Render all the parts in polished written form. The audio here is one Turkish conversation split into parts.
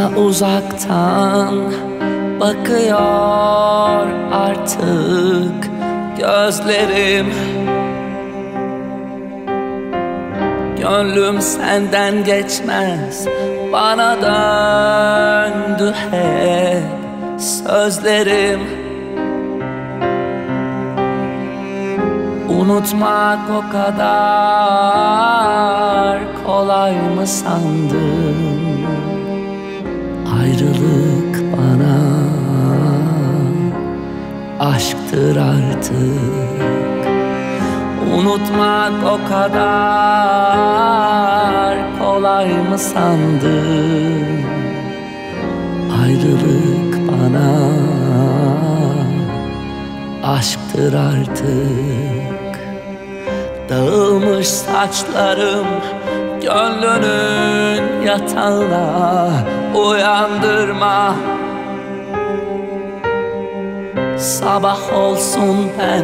uzaktan bakıyor artık gözlerim. Gönlüm senden geçmez, bana döndü hep sözlerim. Unutmak o kadar kolay mı sandın? Ayrılık bana aşktır artık. Unutmak o kadar kolay mı sandın? Ayrılık bana aşktır artık. Dağılmış saçlarım gönlünün yatağına uyandırma. Sabah olsun ben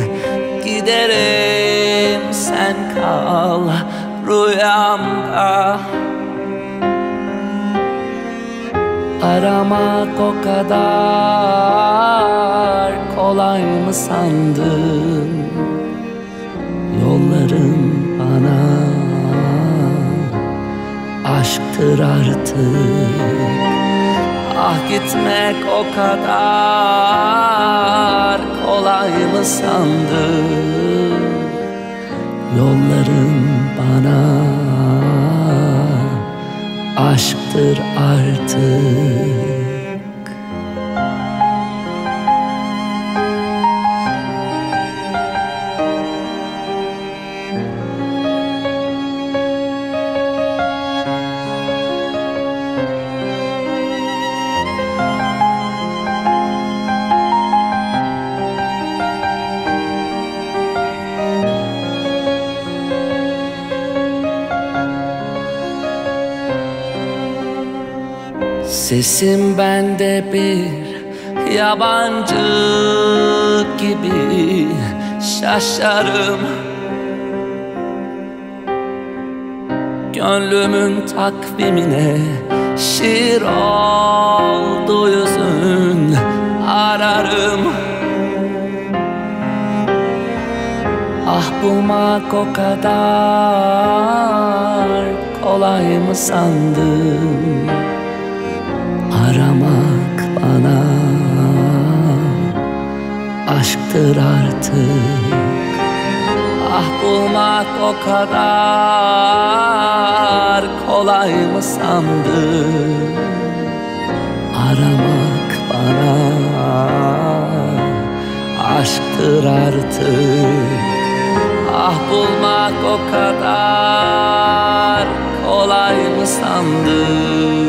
giderim, sen kal rüyamda. Aramak o kadar kolay mı sandın? Yolların bana aşktır artık. Ah, gitmek o kadar kolay mı sandın? Yolların bana aşktır artık. Sesim bende bir yabancı gibi, şaşarım. Gönlümün takvimine şiir oldu yüzün, ararım. Ah, bulmak o kadar kolay mı sandın? Aramak bana aşktır artık. Ah, bulmak o kadar kolay mı sandın? Aramak bana aşktır artık. Ah, bulmak o kadar kolay mı sandın?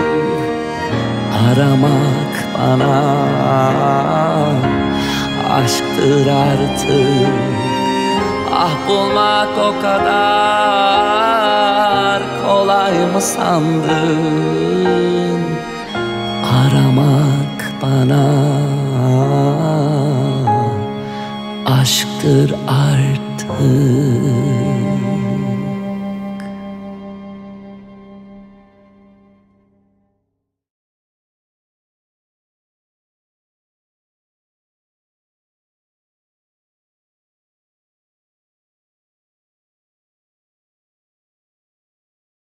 Aramak bana aşktır artık. Ah, bulmak o kadar kolay mı sandın? Aramak bana aşktır artık.